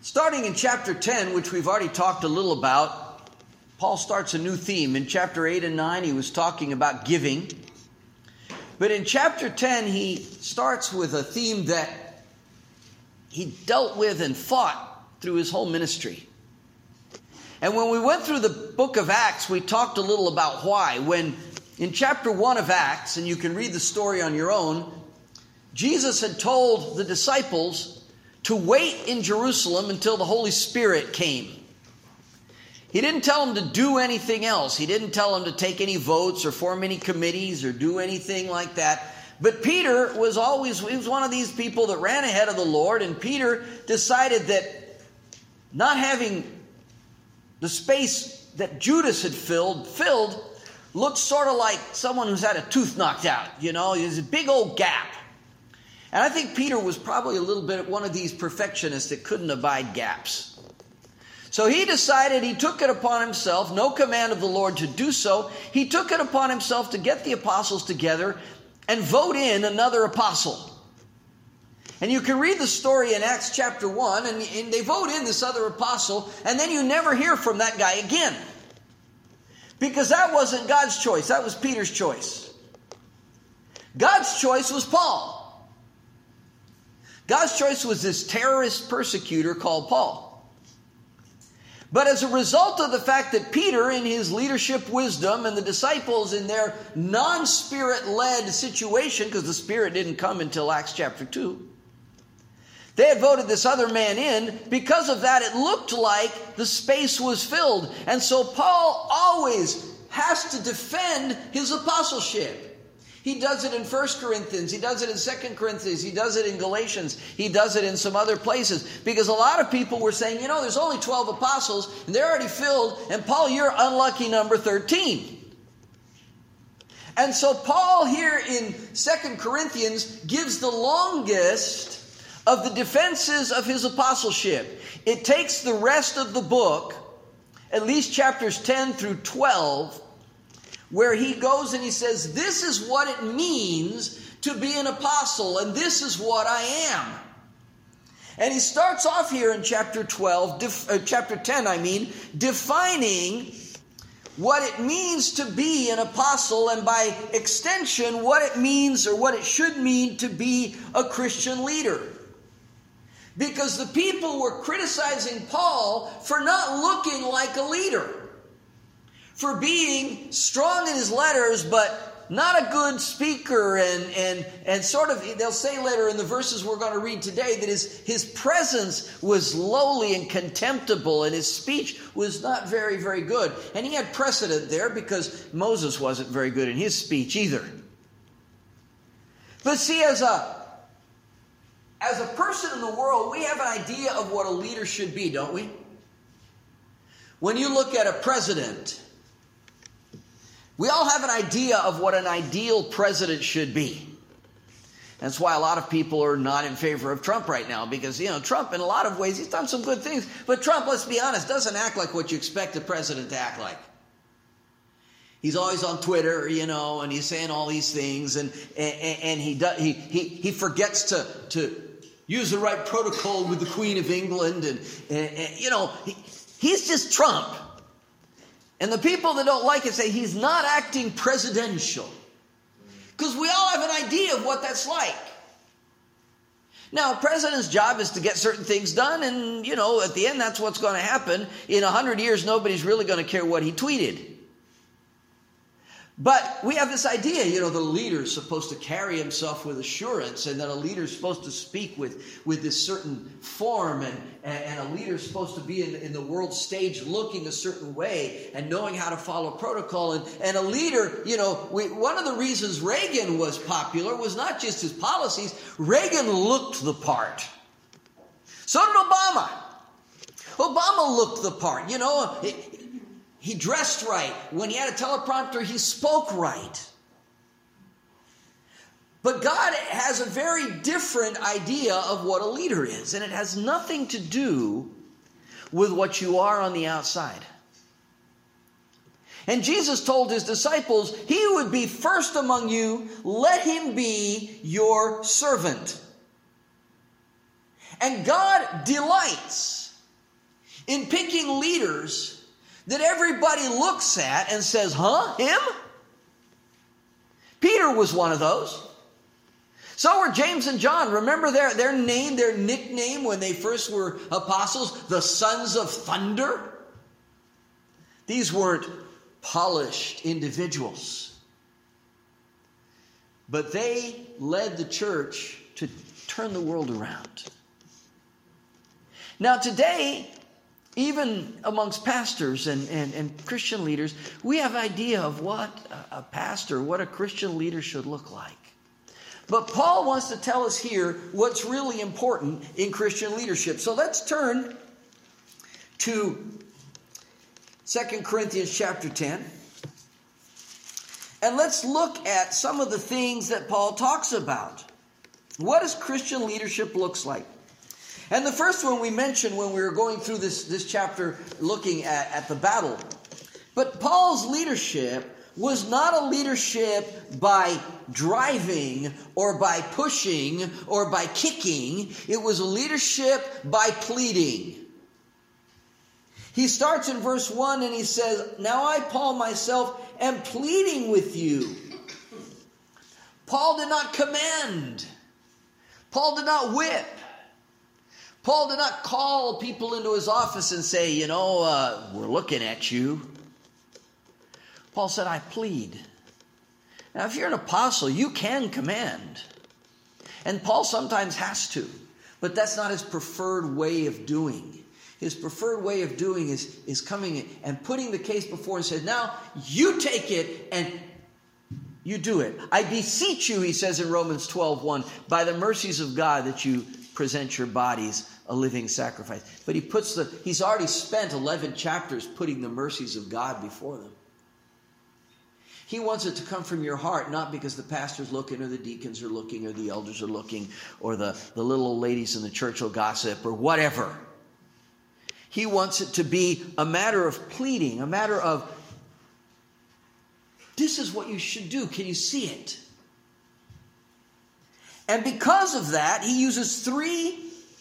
Starting in chapter 10, which we've already talked a little about, Paul starts a new theme. In chapter 8 and 9, he was talking about giving. But in chapter 10, he starts with a theme that he dealt with and fought through his whole ministry. And when we went through the book of Acts, we talked a little about why. When in chapter 1 of Acts, and you can read the story on your own, Jesus had told the disciples to wait in Jerusalem until the Holy Spirit came. He didn't tell them to do anything else. He didn't tell them to take any votes or form any committees or do anything like that. But Peter he was one of these people that ran ahead of the Lord, and Peter decided that not having the space that Judas had filled looked sort of like someone who's had a tooth knocked out. There's a big old gap. And I think Peter was probably a little bit one of these perfectionists that couldn't abide gaps. So he decided, he took it upon himself, no command of the Lord to do so. He took it upon himself to get the apostles together and vote in another apostle. And you can read the story in Acts chapter 1, and they vote in this other apostle, and then you never hear from that guy again. Because that wasn't God's choice, that was Peter's choice. God's choice was Paul. God's choice was this terrorist persecutor called Paul. But as a result of the fact that Peter, in his leadership wisdom, and the disciples in their non-Spirit-led situation, because the Spirit didn't come until Acts chapter 2, they had voted this other man in. Because of that, it looked like the space was filled. And so Paul always has to defend his apostleship. He does it in 1 Corinthians, he does it in 2 Corinthians, he does it in Galatians, he does it in some other places. Because a lot of people were saying, there's only 12 apostles, and they're already filled, and Paul, you're unlucky number 13. And so Paul here in 2 Corinthians gives the longest of the defenses of his apostleship. It takes the rest of the book, at least chapters 10 through 12, where he goes and he says, this is what it means to be an apostle, and this is what I am. And he starts off here in chapter 10, defining what it means to be an apostle, and by extension, what it means or what it should mean to be a Christian leader. Because the people were criticizing Paul for not looking like a leader, for being strong in his letters, but not a good speaker, and sort of, they'll say later in the verses we're going to read today that his presence was lowly and contemptible, and his speech was not very, very good. And he had precedent there because Moses wasn't very good in his speech either. But see, as a person in the world, we have an idea of what a leader should be, don't we? When you look at a president, we all have an idea of what an ideal president should be. That's why a lot of people are not in favor of Trump right now, because, Trump, in a lot of ways, he's done some good things. But Trump, let's be honest, doesn't act like what you expect a president to act like. He's always on Twitter, and he's saying all these things, and he forgets to use the right protocol with the Queen of England, and he's just Trump. And the people that don't like it say he's not acting presidential. Because we all have an idea of what that's like. Now, a president's job is to get certain things done, and, at the end, that's what's going to happen. In 100 years, nobody's really going to care what he tweeted. But we have this idea, the leader's supposed to carry himself with assurance, and that a leader's supposed to speak with this certain form, and a leader's supposed to be in the world stage looking a certain way and knowing how to follow protocol. And a leader, one of the reasons Reagan was popular was not just his policies. Reagan looked the part. So did Obama. Obama looked the part, He dressed right. When he had a teleprompter, he spoke right. But God has a very different idea of what a leader is. And it has nothing to do with what you are on the outside. And Jesus told his disciples, he would be first among you. Let him be your servant. And God delights in picking leaders that everybody looks at and says, huh, him? Peter was one of those. So were James and John. Remember their name, their nickname when they first were apostles? The sons of thunder. These weren't polished individuals. But they led the church to turn the world around. Now today, even amongst pastors and Christian leaders, we have an idea of what a pastor, what a Christian leader should look like. But Paul wants to tell us here what's really important in Christian leadership. So let's turn to 2 Corinthians chapter 10. And let's look at some of the things that Paul talks about. What does Christian leadership looks like? And the first one we mentioned when we were going through this chapter looking at the battle. But Paul's leadership was not a leadership by driving or by pushing or by kicking. It was a leadership by pleading. He starts in verse 1 and he says, "Now I, Paul, myself, am pleading with you." Paul did not command. Paul did not whip. Paul did not call people into his office and say, we're looking at you. Paul said, I plead. Now, if you're an apostle, you can command. And Paul sometimes has to. But that's not his preferred way of doing. His preferred way of doing is coming and putting the case before and says, now you take it and you do it. I beseech you, he says in Romans 12:1, by the mercies of God that you present your bodies a living sacrifice. But he's already spent 11 chapters putting the mercies of God before them. He wants it to come from your heart, not because the pastor's looking or the deacons are looking or the elders are looking or the little old ladies in the church will gossip or whatever. He wants it to be a matter of pleading, a matter of, this is what you should do. Can you see it? And because of that, he uses 3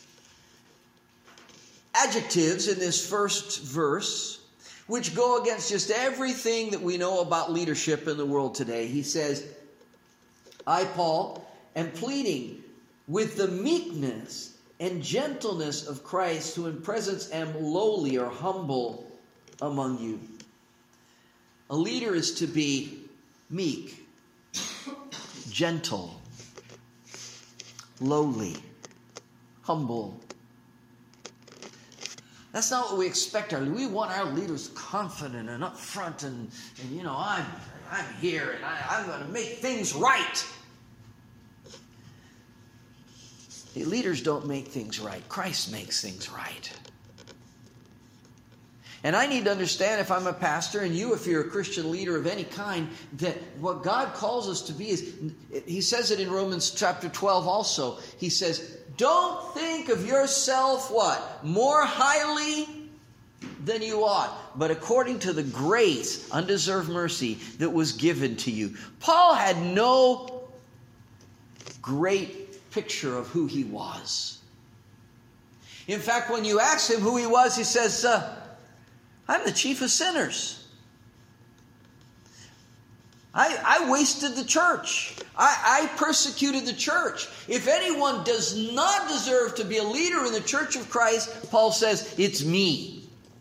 adjectives in this first verse, which go against just everything that we know about leadership in the world today. He says, I, Paul, am pleading with the meekness and gentleness of Christ, who in presence am lowly or humble among you. A leader is to be meek, gentle, lowly, humble. That's not what we expect we want our leaders confident and up front and I'm here and I'm going to make things right. The leaders don't make things right. Christ makes things right. And I need to understand, if I'm a pastor, and you, if you're a Christian leader of any kind, that what God calls us to be is, he says it in Romans chapter 12 also. He says, don't think of yourself what? More highly than you ought, but according to the grace, undeserved mercy that was given to you. Paul had no great picture of who he was. In fact, when you ask him who he was, he says, I'm the chief of sinners. I wasted the church. I persecuted the church. If anyone does not deserve to be a leader in the church of Christ, Paul says, it's me.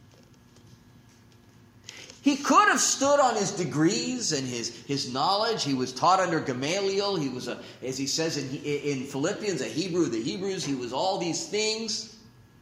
He could have stood on his degrees and his knowledge. He was taught under Gamaliel. He was, as he says in Philippians, a Hebrew of the Hebrews. He was all these things.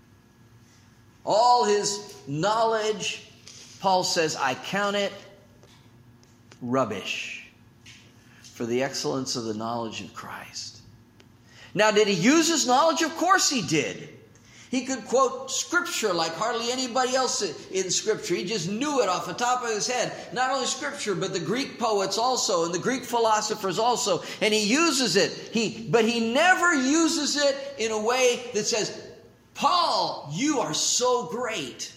All his knowledge, Paul says, I count it rubbish for the excellence of the knowledge of Christ. Now, did he use his knowledge? Of course he did. He could quote Scripture like hardly anybody else in Scripture. He just knew it off the top of his head. Not only Scripture, but the Greek poets also, and the Greek philosophers also. And he uses it. But he never uses it in a way that says, Paul, you are so great.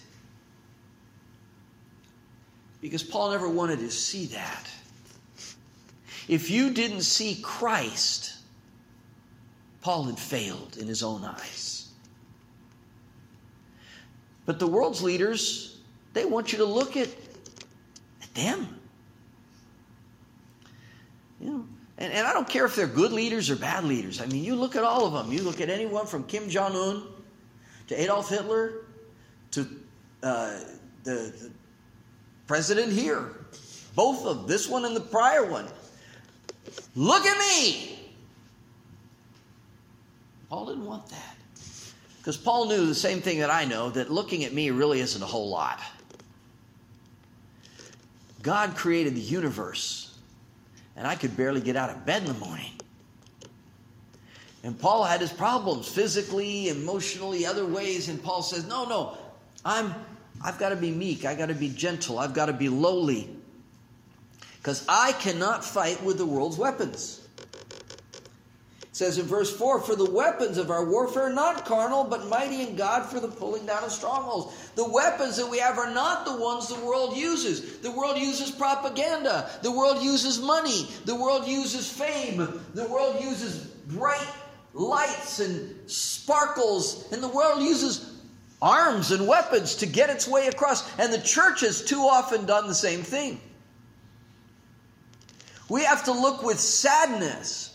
Because Paul never wanted to see that. If you didn't see Christ, Paul had failed in his own eyes. But the world's leaders, they want you to look at them. You know, and I don't care if they're good leaders or bad leaders. I mean, you look at all of them. You look at anyone from Kim Jong-un to Adolf Hitler to the president here. Both of this one and the prior one. Look at me! Paul didn't want that. Because Paul knew the same thing that I know, that looking at me really isn't a whole lot. God created the universe, and I could barely get out of bed in the morning. And Paul had his problems physically, emotionally, other ways, and Paul says, no, I've got to be meek, I've got to be gentle, I've got to be lowly. Because I cannot fight with the world's weapons. It says in verse 4, for the weapons of our warfare are not carnal, but mighty in God for the pulling down of strongholds. The weapons that we have are not the ones the world uses. The world uses propaganda. The world uses money. The world uses fame. The world uses bright lights and sparkles. And the world uses arms and weapons to get its way across. And the church has too often done the same thing. We have to look with sadness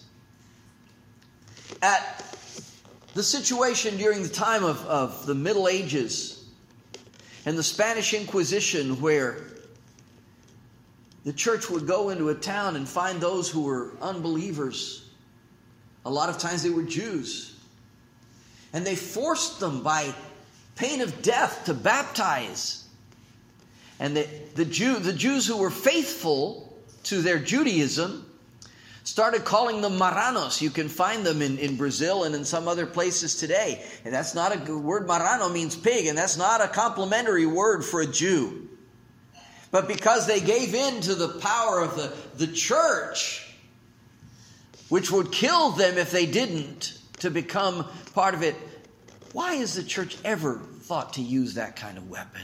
at the situation during the time of the Middle Ages and the Spanish Inquisition, where the church would go into a town and find those who were unbelievers. A lot of times they were Jews. And they forced them by pain of death to baptize. And the Jews who were faithful to their Judaism started calling them marranos. You can find them in Brazil and in some other places today. And that's not a good word. Marrano means pig, and that's not a complimentary word for a Jew. But because they gave in to the power of the church, which would kill them if they didn't, to become part of it, why has the church ever thought to use that kind of weapon?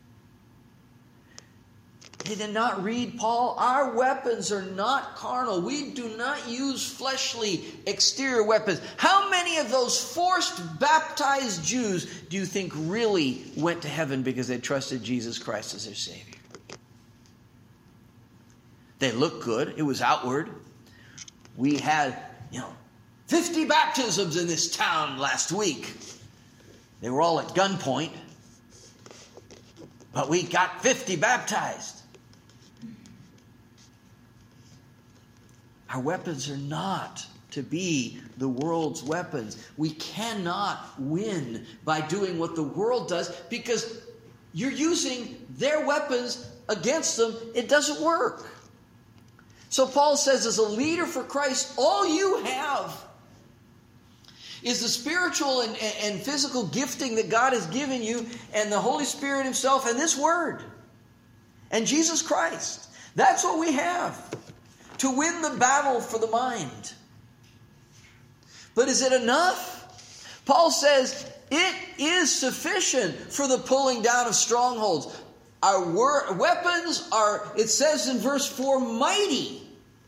They did not read Paul. Our weapons are not carnal. We do not use fleshly exterior weapons. How many of those forced baptized Jews do you think really went to heaven because they trusted Jesus Christ as their Savior? They looked good. It was outward. We had, 50 baptisms in this town last week. They were all at gunpoint. But we got 50 baptized. Our weapons are not to be the world's weapons. We cannot win by doing what the world does because you're using their weapons against them. It doesn't work. So Paul says, as a leader for Christ, all you have is the spiritual and physical gifting that God has given you, and the Holy Spirit Himself, and this Word, and Jesus Christ. That's what we have to win the battle for the mind. But is it enough? Paul says it is sufficient for the pulling down of strongholds. Our weapons are, it says in verse 4, mighty.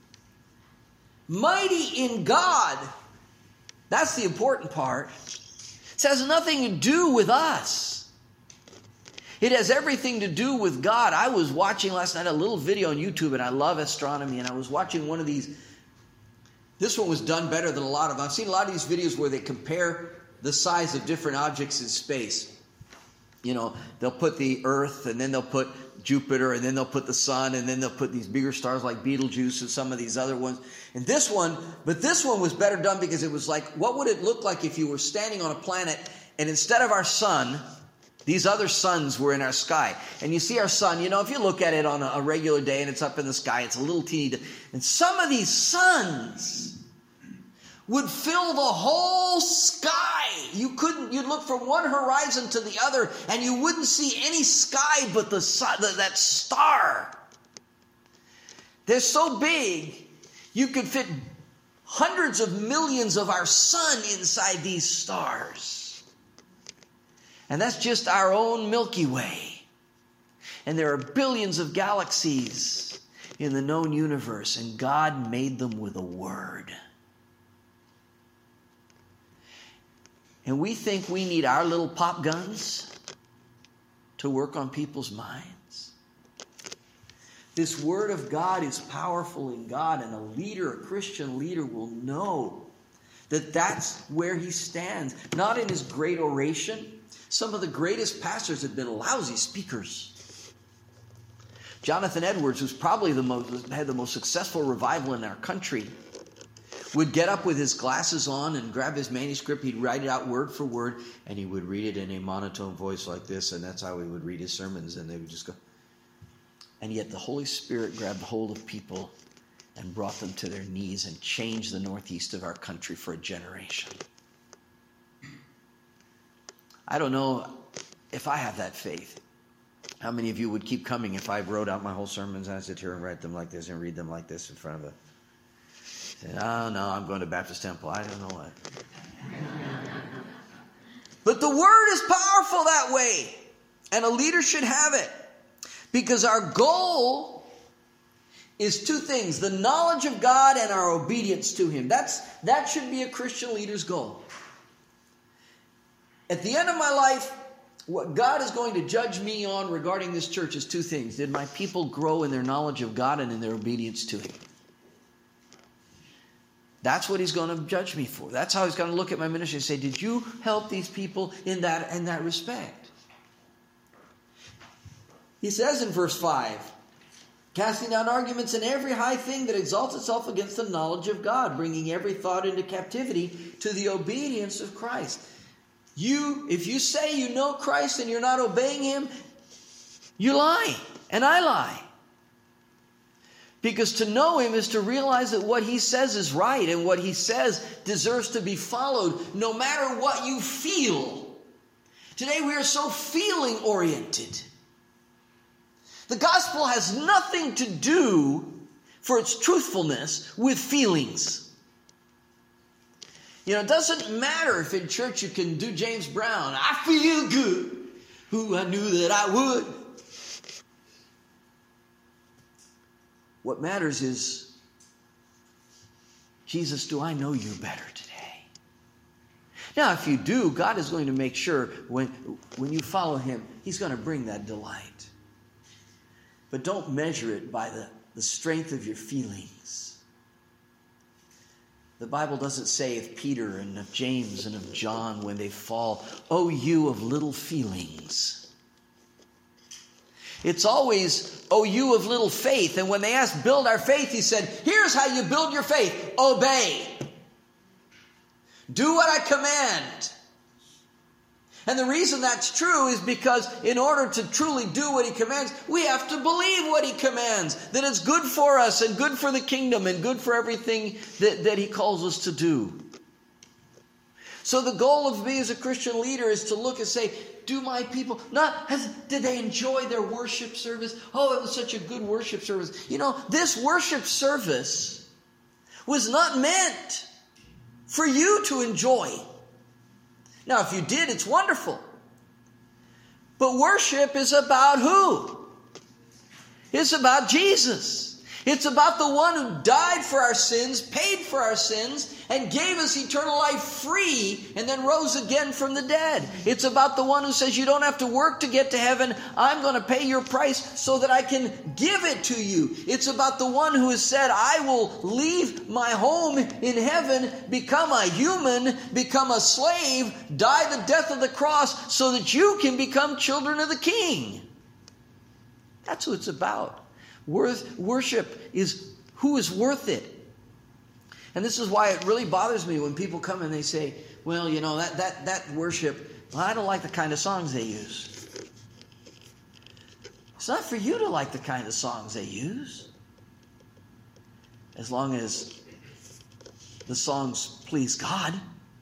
Mighty in God. That's the important part. It has nothing to do with us. It has everything to do with God. I was watching last night a little video on YouTube, and I love astronomy, and I was watching one of these. This one was done better than a lot of them. I've seen a lot of these videos where they compare the size of different objects in space. They'll put the Earth, and then they'll put Jupiter, and then they'll put the Sun, and then they'll put these bigger stars like Betelgeuse and some of these other ones. And this one was better done because it was like, what would it look like if you were standing on a planet, and instead of our sun, these other suns were in our sky. And you see our sun, if you look at it on a regular day and it's up in the sky, it's a little teeny. And some of these suns would fill the whole sky. You'd look from one horizon to the other and you wouldn't see any sky but the sun, that star. They're so big, you could fit hundreds of millions of our sun inside these stars. And that's just our own Milky Way. And there are billions of galaxies in the known universe, and God made them with a word. And we think we need our little pop guns to work on people's minds. This Word of God is powerful in God, and a Christian leader will know that that's where he stands. Not in his great oration. Some of the greatest pastors have been lousy speakers. Jonathan Edwards, who's probably had the most successful revival in our country, would get up with his glasses on and grab his manuscript. He'd write it out word for word, and he would read it in a monotone voice like this, and that's how he would read his sermons, and they would just go. And yet the Holy Spirit grabbed hold of people and brought them to their knees and changed the northeast of our country for a generation. I don't know if I have that faith. How many of you would keep coming if I wrote out my whole sermons and I sit here and write them like this and read them like this in front of a... Oh, no, I'm going to Baptist Temple. I don't know what. But the Word is powerful that way. And a leader should have it. Because our goal is two things. The knowledge of God and our obedience to Him. That should be a Christian leader's goal. At the end of my life, what God is going to judge me on regarding this church is two things. Did my people grow in their knowledge of God and in their obedience to Him? That's what He's going to judge me for. That's how He's going to look at my ministry and say, did you help these people in that respect? He says in verse 5, casting down arguments and every high thing that exalts itself against the knowledge of God, bringing every thought into captivity to the obedience of Christ. If you say you know Christ and you're not obeying Him, you lie, and I lie. Because to know Him is to realize that what He says is right and what He says deserves to be followed no matter what you feel. Today we are so feeling oriented. The gospel has nothing to do, for its truthfulness, with feelings. You know, it doesn't matter if in church you can do James Brown, I feel good, who I knew that I would. What matters is, Jesus, do I know you better today? Now, if you do, God is going to make sure when you follow Him, He's going to bring that delight. But don't measure it by the strength of your feelings. The Bible doesn't say of Peter and of James and of John when they fall, "Oh, you of little feelings." It's always, "Oh, you of little faith." And when they asked, build our faith, He said, here's how you build your faith. Obey. Do what I command. And the reason that's true is because in order to truly do what He commands, we have to believe what He commands. That it's good for us and good for the kingdom and good for everything that He calls us to do. So the goal of me as a Christian leader is to look and say, do my people, did they enjoy their worship service? Oh, it was such a good worship service. You know, this worship service was not meant for you to enjoy. Now, if you did, it's wonderful. But worship is about who? It's about Jesus. It's about the one who died for our sins, paid for our sins, and gave us eternal life free, and then rose again from the dead. It's about the one who says you don't have to work to get to heaven. I'm going to pay your price so that I can give it to you. It's about the one who has said, I will leave my home in heaven, become a human, become a slave, die the death of the cross so that you can become children of the King. That's what it's about. Worship is who is worth it. And this is why it really bothers me when people come and they say, well, you know, that worship, well, I don't like the kind of songs they use. It's not for you to like the kind of songs they use. As long as the songs please God.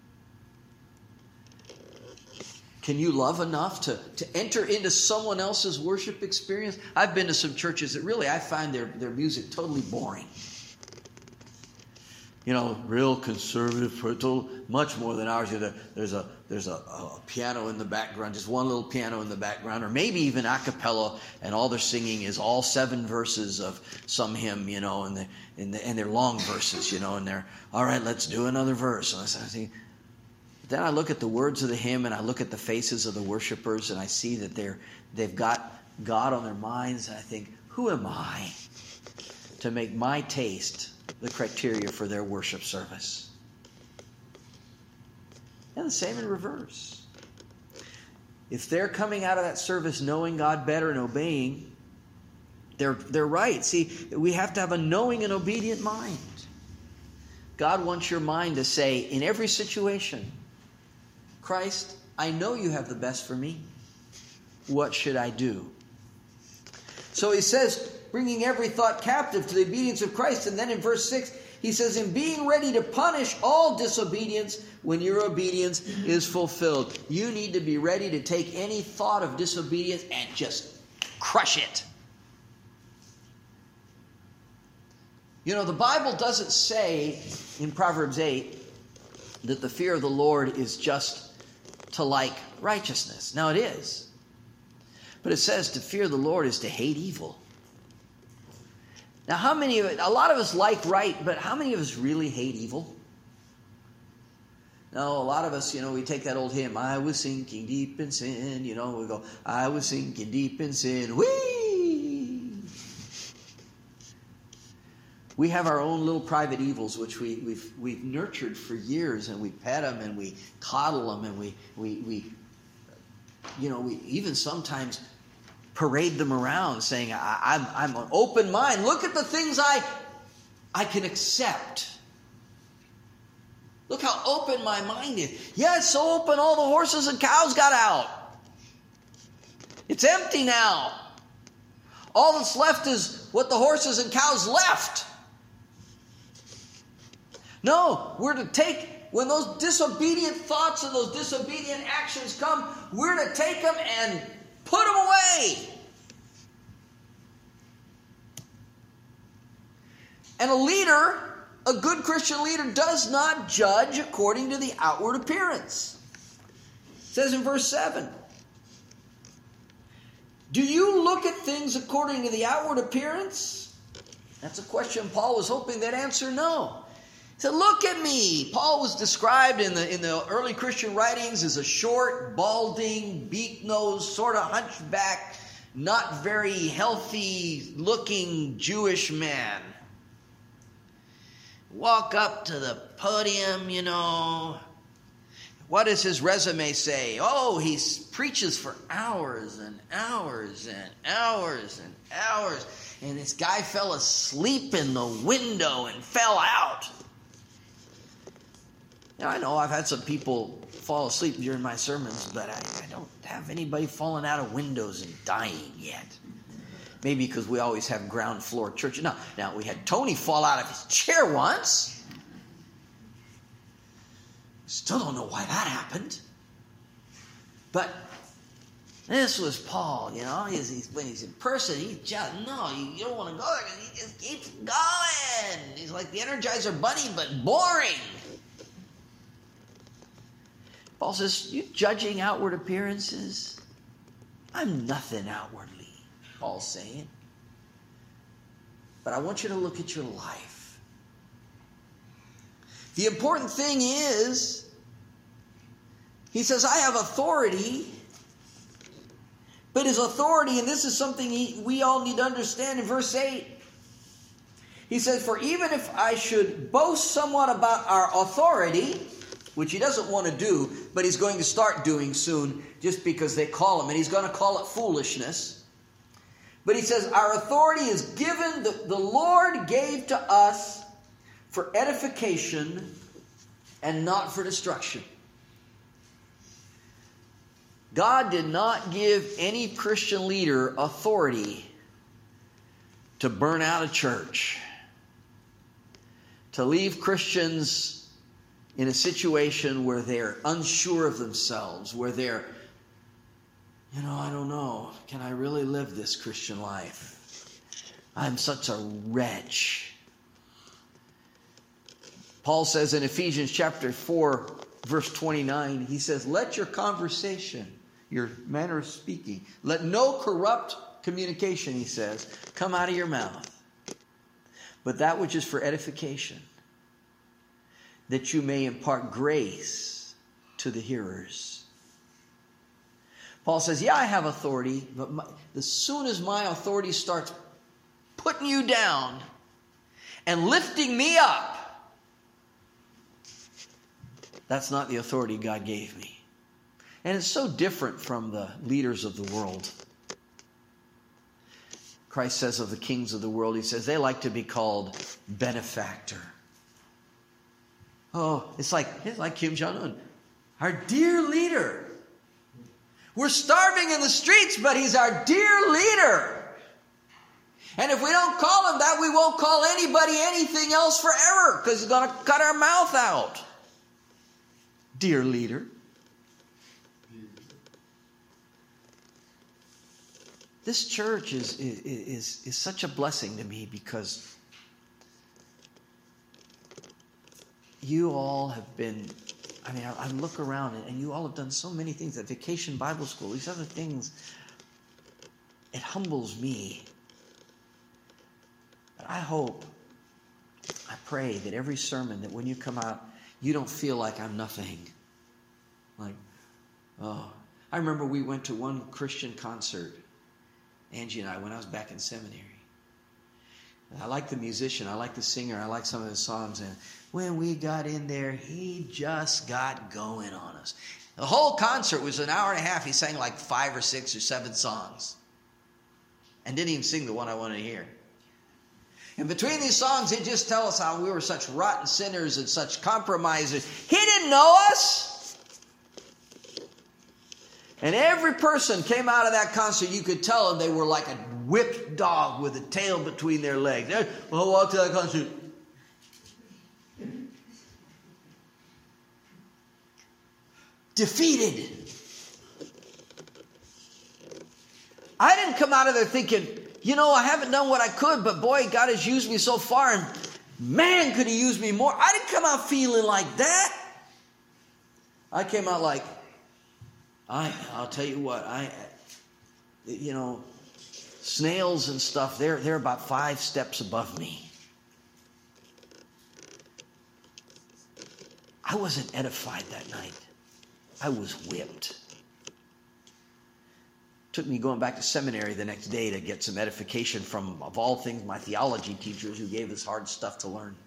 Can you love enough to enter into someone else's worship experience? I've been to some churches that really I find their music totally boring. You know, real conservative, much more than ours. There's a piano in the background, just one little piano in the background, or maybe even a cappella, and all they're singing is all 7 verses of some hymn, you know, and they're long verses, you know, and they're, all right, let's do another verse. And I think, Then I look at the words of the hymn, and I look at the faces of the worshipers, and I see that they've got God on their minds, and I think, who am I to make my taste the criteria for their worship service? And the same in reverse. If they're coming out of that service knowing God better and obeying, they're right. See, we have to have a knowing and obedient mind. God wants your mind to say, in every situation, Christ, I know you have the best for me. What should I do? So he says, bringing every thought captive to the obedience of Christ. And then in verse 6, he says, in being ready to punish all disobedience when your obedience is fulfilled. You need to be ready to take any thought of disobedience and just crush it. You know, the Bible doesn't say in Proverbs 8 that the fear of the Lord is just to like righteousness. Now it is. But it says to fear the Lord is to hate evil. Now a lot of us like right, but how many of us really hate evil? No, a lot of us, we take that old hymn, I was sinking deep in sin, we go, I was sinking deep in sin, whee! We have our own little private evils, which we've nurtured for years, and we pet them, and we coddle them, and we even sometimes parade them around, saying, I'm an open mind. Look at the things I can accept. Look how open my mind is. Yeah, it's so open, all the horses and cows got out. It's empty now. All that's left is what the horses and cows left. No, we're to take, when those disobedient thoughts and those disobedient actions come, we're to take them and put them away. And a good Christian leader does not judge according to the outward appearance. It says in verse 7, do you look at things according to the outward appearance? That's a question Paul was hoping they'd answer no. He said, look at me. Paul was described in the early Christian writings as a short, balding, beak-nosed, sort of hunchback, not very healthy-looking Jewish man. Walk up to the podium, What does his resume say? Oh, he preaches for hours and hours and hours and hours. And this guy fell asleep in the window and fell out. Now, I know I've had some people fall asleep during my sermons, but I don't have anybody falling out of windows and dying yet. Maybe because we always have ground floor church. Now, we had Tony fall out of his chair once. Still don't know why that happened. But this was Paul, when he's in person, you don't want to go there because he just keeps going. He's like the Energizer Bunny, but boring. Paul says, you judging outward appearances? I'm nothing outwardly, Paul's saying. But I want you to look at your life. The important thing is, he says, I have authority. But his authority, and this is something we all need to understand in verse 8. He says, for even if I should boast somewhat about our authority, which he doesn't want to do, but he's going to start doing soon just because they call him, and he's going to call it foolishness. But he says, our authority is given, the Lord gave to us for edification and not for destruction. God did not give any Christian leader authority to burn out a church, to leave Christians in a situation where they're unsure of themselves, where they're, I don't know, can I really live this Christian life? I'm such a wretch. Paul says in Ephesians chapter 4, verse 29, he says, let your conversation, your manner of speaking, let no corrupt communication, he says, come out of your mouth, but that which is for edification, that you may impart grace to the hearers. Paul says, yeah, I have authority, but as soon as my authority starts putting you down and lifting me up, that's not the authority God gave me. And it's so different from the leaders of the world. Christ says of the kings of the world, he says, they like to be called benefactor. Oh, it's like Kim Jong-un, our dear leader. We're starving in the streets, but he's our dear leader. And if we don't call him that, we won't call anybody anything else forever, because he's going to cut our mouth out. Dear leader. This church is such a blessing to me, because you all have been, I look around and you all have done so many things at Vacation Bible School, these other things. It humbles me. But I pray that every sermon, that when you come out, you don't feel like I'm nothing. Like, oh. I remember we went to one Christian concert, Angie and I, when I was back in seminary. I like the musician, I like the singer, I like some of his songs, and when we got in there, he just got going on us. The whole concert was an hour and a half. He sang like 5 or 6 or 7 songs and didn't even sing the one I wanted to hear. And between these songs, he'd just tell us how we were such rotten sinners and such compromisers. He didn't know us. And every person came out of that concert, you could tell them they were like a whipped dog with a tail between their legs. I'll walk to that concert. Defeated. I didn't come out of there thinking, I haven't done what I could, but boy, God has used me so far, and man, could he use me more. I didn't come out feeling like that. I came out like, I'll tell you what, snails and stuff, they're about 5 steps above me. I wasn't edified that night. I was whipped. Took me going back to seminary the next day to get some edification from, of all things, my theology teachers who gave us hard stuff to learn.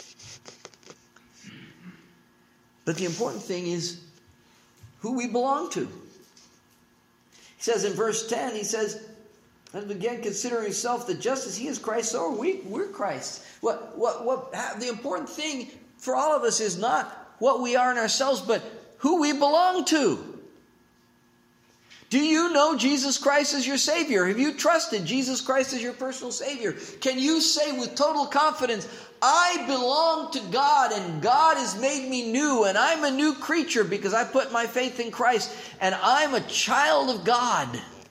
But the important thing is who we belong to. He says in verse 10, he says, and again, considering himself that just as he is Christ, so are we. We're Christ. The important thing for all of us is not what we are in ourselves, but who we belong to. Do you know Jesus Christ as your Savior? Have you trusted Jesus Christ as your personal Savior? Can you say with total confidence, I belong to God and God has made me new and I'm a new creature because I put my faith in Christ and I'm a child of God?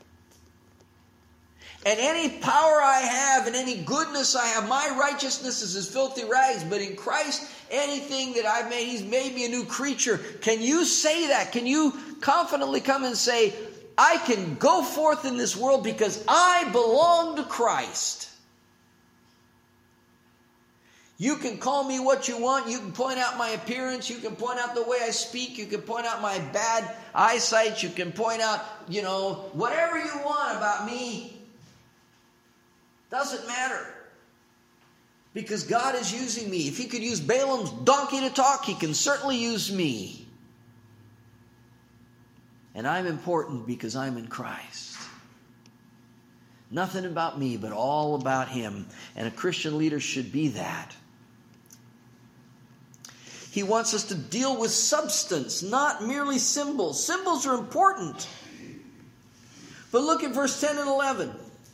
And any power I have and any goodness I have, my righteousness is as filthy rags. But in Christ, anything that I've made, he's made me a new creature. Can you say that? Can you confidently come and say, I can go forth in this world because I belong to Christ? You can call me what you want. You can point out my appearance. You can point out the way I speak. You can point out my bad eyesight. You can point out, whatever you want about me. Doesn't matter. Because God is using me. If he could use Balaam's donkey to talk, he can certainly use me. And I'm important because I'm in Christ. Nothing about me, but all about him. And a Christian leader should be that. He wants us to deal with substance, not merely symbols. Symbols are important. But look at verse 10 and 11.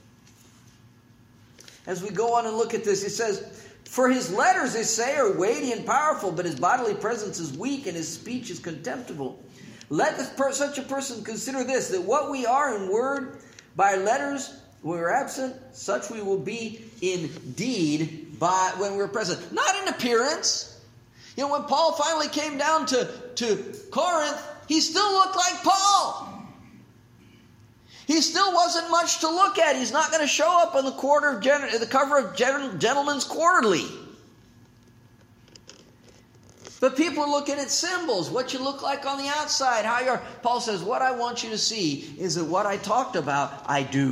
As we go on and look at this, it says, for his letters, they say, are weighty and powerful, but his bodily presence is weak and his speech is contemptible. Let such a person consider this, that what we are in word by letters when we're absent, such we will be in deed by when we're present. Not in appearance. When Paul finally came down to Corinth, he still looked like Paul. He still wasn't much to look at. He's not going to show up on the cover of Gentleman's Quarterly. But people are looking at symbols, what you look like on the outside, how you are. Paul says, what I want you to see is that what I talked about, I do.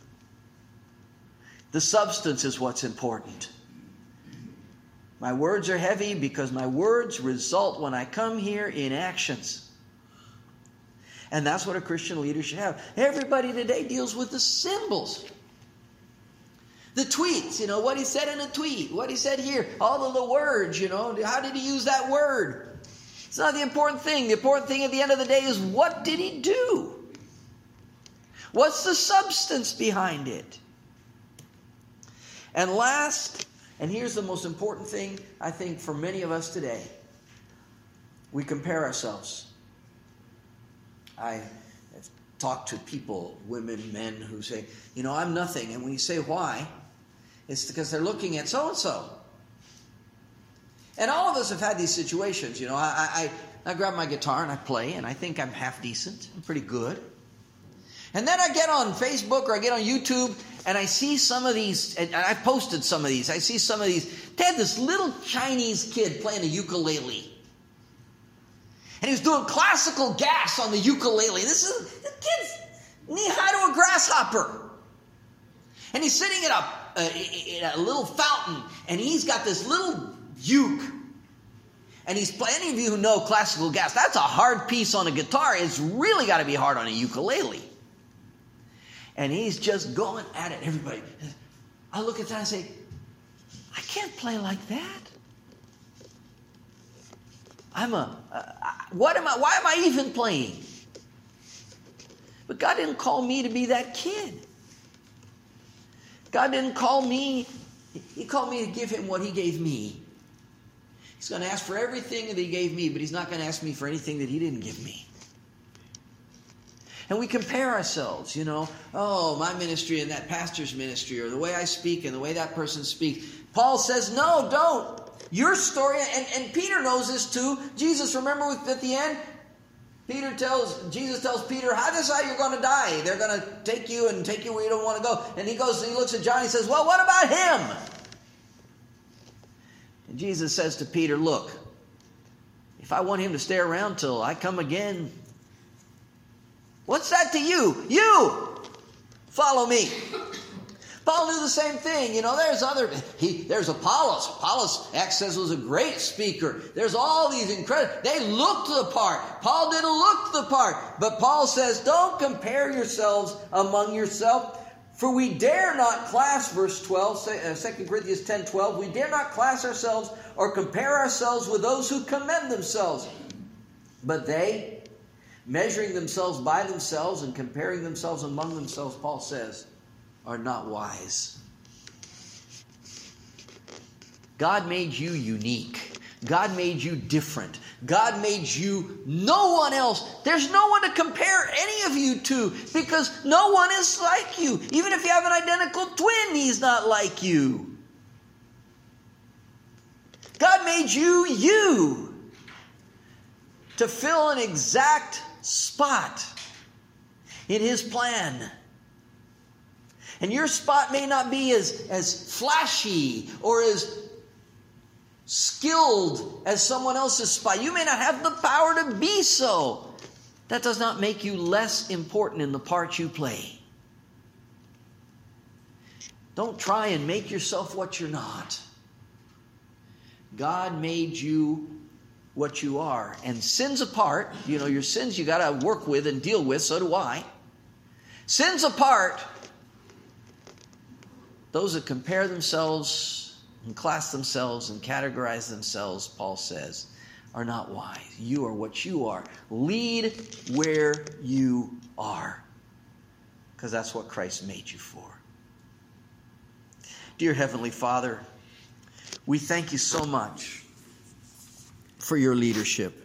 The substance is what's important. My words are heavy because my words result when I come here in actions. And that's what a Christian leader should have. Everybody today deals with the symbols. The tweets, what he said in a tweet, what he said here, all of the words, how did he use that word? It's not the important thing. The important thing at the end of the day is, what did he do? What's the substance behind it? And last, and here's the most important thing, I think, for many of us today, we compare ourselves. I talk to people, women, men, who say, I'm nothing. And when you say why, it's because they're looking at so-and-so. And all of us have had these situations. I grab my guitar and I play, and I think I'm half decent. I'm pretty good. And then I get on Facebook or I get on YouTube, and I see some of these, and I've posted some of these. I see some of these. They had this little Chinese kid playing a ukulele. And he was doing classical gas on the ukulele. The kid's knee-high to a grasshopper. And he's sitting in a little fountain, and he's got this little uke. And he's playing. Any of you who know classical gas, that's a hard piece on a guitar. It's really got to be hard on a ukulele. And he's just going at it. Everybody, I look at that and say, I can't play like that. Why am I even playing? But God didn't call me to be that kid. God didn't call me. He called me to give him what he gave me. He's going to ask for everything that he gave me, but he's not going to ask me for anything that he didn't give me. And we compare ourselves, my ministry and that pastor's ministry, or the way I speak and the way that person speaks. Paul says, no, don't. Your story, and Peter knows this too. Jesus, remember at the end, Jesus tells Peter, how is how you're going to die? They're going to take you where you don't want to go. And he looks at John and he says, well, what about him? And Jesus says to Peter, look, if I want him to stay around till I come again, what's that to you? You! Follow me. Paul knew the same thing. There's Apollos. Apollos, Acts says, was a great speaker. There's all these incredible. They looked the part. Paul didn't look the part. But Paul says, don't compare yourselves among yourself. For we dare not class, verse 12, 2 Corinthians 10:12, we dare not class ourselves or compare ourselves with those who commend themselves. But they, measuring themselves by themselves and comparing themselves among themselves, Paul says, are not wise. God made you unique. God made you different. God made you no one else. There's no one to compare any of you to, because no one is like you. Even if you have an identical twin, he's not like you. God made you to fill an exact spot in his plan. And your spot may not be as flashy or as skilled as someone else's spot. You may not have the power to be so. That does not make you less important in the part you play. Don't try and make yourself what you're not. God made you what you are. And sins apart, your sins you got to work with and deal with, so do I. Sins apart, those that compare themselves and class themselves and categorize themselves, Paul says, are not wise. You are what you are. Lead where you are, because that's what Christ made you for. Dear Heavenly Father, we thank you so much for your leadership.